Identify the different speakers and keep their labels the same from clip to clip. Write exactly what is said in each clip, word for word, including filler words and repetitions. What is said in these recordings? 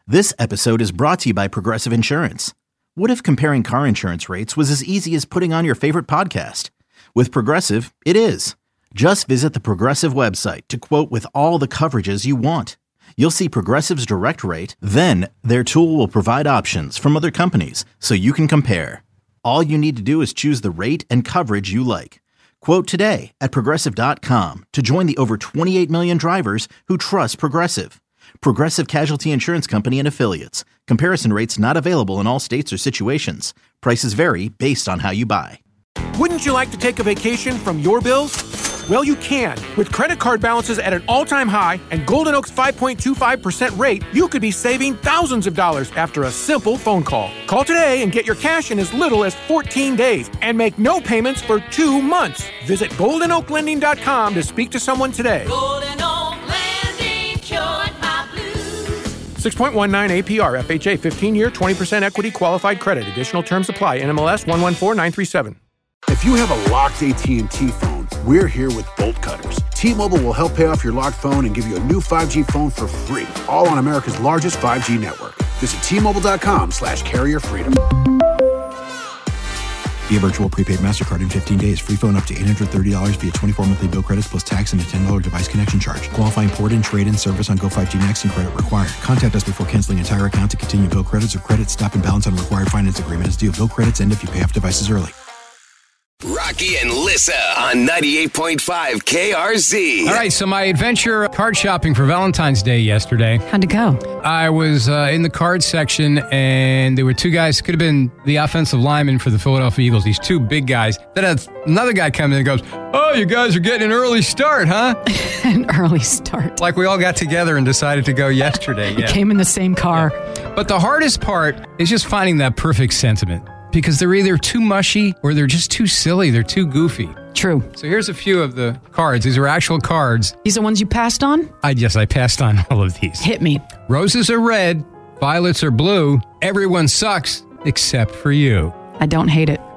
Speaker 1: This episode is brought to you by Progressive Insurance. What if comparing car insurance rates was as easy as putting on your favorite podcast? With Progressive, it is. Just visit the Progressive website to quote with all the coverages you want. You'll see Progressive's direct rate, then their tool will provide options from other companies so you can compare. All you need to do is choose the rate and coverage you like. Quote today at Progressive dot com to join the over twenty-eight million drivers who trust Progressive. Progressive Casualty Insurance Company and Affiliates. Comparison rates not available in all states or situations. Prices vary based on how you buy.
Speaker 2: Wouldn't you like to take a vacation from your bills? Well, you can. With credit card balances at an all-time high and Golden Oak's five point two five percent rate, you could be saving thousands of dollars after a simple phone call. Call today and get your cash in as little as fourteen days and make no payments for two months. Visit golden oak lending dot com to speak to someone today.
Speaker 3: Golden Oak Lending, cured my blues.
Speaker 2: six point one nine A P R, F H A, fifteen-year, twenty percent equity qualified credit. Additional terms apply. N M L S one one four nine three seven.
Speaker 4: If you have a locked A T and T phone, we're here with Bolt Cutters. T-Mobile will help pay off your locked phone and give you a new five G phone for free, all on America's largest five G network. Visit T Mobile dot com slash carrier freedom.
Speaker 5: Via virtual prepaid MasterCard in fifteen days. Free phone up to eight hundred thirty dollars via twenty-four monthly bill credits plus tax and a ten dollars device connection charge. Qualifying port and trade-in service on Go five G Next and credit required. Contact us before canceling entire account to continue bill credits or credit stop and balance on required finance agreement is due. Bill credits end if you pay off devices early.
Speaker 6: Rocky and Lissa on ninety-eight point five K R Z.
Speaker 7: All right, so my adventure card shopping for Valentine's Day yesterday.
Speaker 8: How'd it go?
Speaker 7: I was uh, in the card section, and there were two guys, could have been the offensive lineman for the Philadelphia Eagles, these two big guys. Then had another guy come in and goes, oh, you guys are getting an early start, huh?
Speaker 8: An early start.
Speaker 7: Like we all got together and decided to go yesterday. Yeah.
Speaker 8: Came in the same car.
Speaker 7: Yeah. But the hardest part is just finding that perfect sentiment. Because they're either too mushy or they're just too silly. They're too goofy.
Speaker 8: True.
Speaker 7: So here's a few of the cards. These are actual cards.
Speaker 8: These are ones you passed on?
Speaker 7: I Yes, I passed on all of these.
Speaker 8: Hit me.
Speaker 7: Roses are red. Violets are blue. Everyone sucks except for you.
Speaker 8: I don't hate it.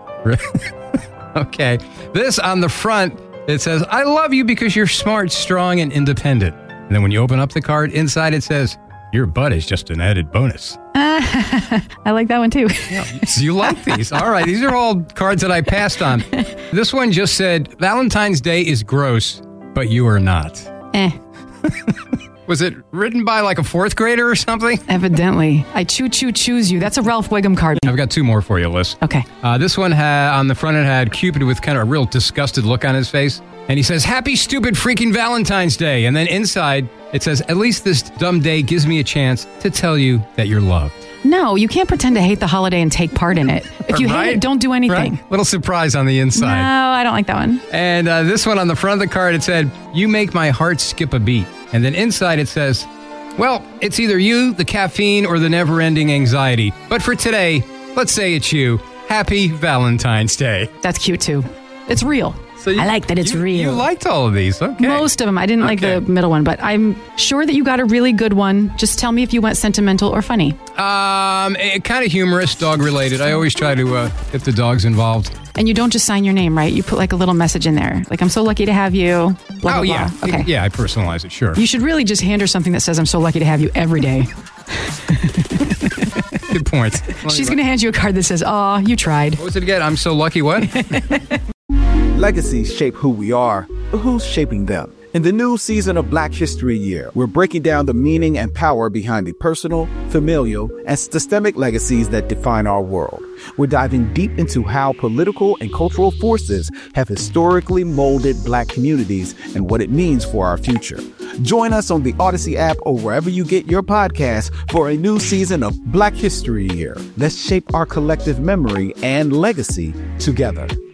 Speaker 7: Okay. This on the front, it says, I love you because you're smart, strong, and independent. And then when you open up the card, inside it says, your butt is just an added bonus.
Speaker 8: Uh, I like that one too.
Speaker 7: Yeah, so you like these. All right. These are all cards that I passed on. This one just said, Valentine's Day is gross, but you are not.
Speaker 8: Eh.
Speaker 7: Was it written by like a fourth grader or something?
Speaker 8: Evidently. I choo choo choose you. That's a Ralph Wiggum card.
Speaker 7: I've got two more for you, Liz.
Speaker 8: Okay.
Speaker 7: Uh, this one had, on the front, it had Cupid with kind of a real disgusted look on his face. And he says, happy stupid freaking Valentine's Day. And then inside, it says, at least this dumb day gives me a chance to tell you that you're loved.
Speaker 8: No, you can't pretend to hate the holiday and take part in it. If you
Speaker 7: right?
Speaker 8: hate it, don't do anything.
Speaker 7: Right? Little surprise on the inside.
Speaker 8: No, I don't like that one.
Speaker 7: And uh, this one on the front of the card, it said, you make my heart skip a beat. And then inside it says, well, it's either you, the caffeine, or the never-ending anxiety. But for today, let's say it's you. Happy Valentine's Day.
Speaker 8: That's cute, too. It's real.
Speaker 7: So you,
Speaker 8: I like that it's
Speaker 7: you,
Speaker 8: real.
Speaker 7: You liked all of these. Okay.
Speaker 8: Most of them. I didn't okay. like the middle one, but I'm sure that you got a really good one. Just tell me if you went sentimental or funny.
Speaker 7: Um, kind of humorous, dog-related. I always try to uh, get the dogs involved.
Speaker 8: And you don't just sign your name, right? You put like a little message in there. Like, I'm so lucky to have you. Blah,
Speaker 7: oh,
Speaker 8: blah,
Speaker 7: yeah.
Speaker 8: Blah. Okay.
Speaker 7: Yeah, I personalize it, sure.
Speaker 8: You should really just hand her something that says, I'm so lucky to have you every day.
Speaker 7: Good point.
Speaker 8: She's going to hand you a card that says, aw, you tried.
Speaker 7: What was it again? I'm so lucky what?
Speaker 9: Legacies shape who we are, but who's shaping them? In the new season of Black History Year, we're breaking down the meaning and power behind the personal, familial, and systemic legacies that define our world. We're diving deep into how political and cultural forces have historically molded Black communities and what it means for our future. Join us on the Odyssey app or wherever you get your podcasts for a new season of Black History Year. Let's shape our collective memory and legacy together.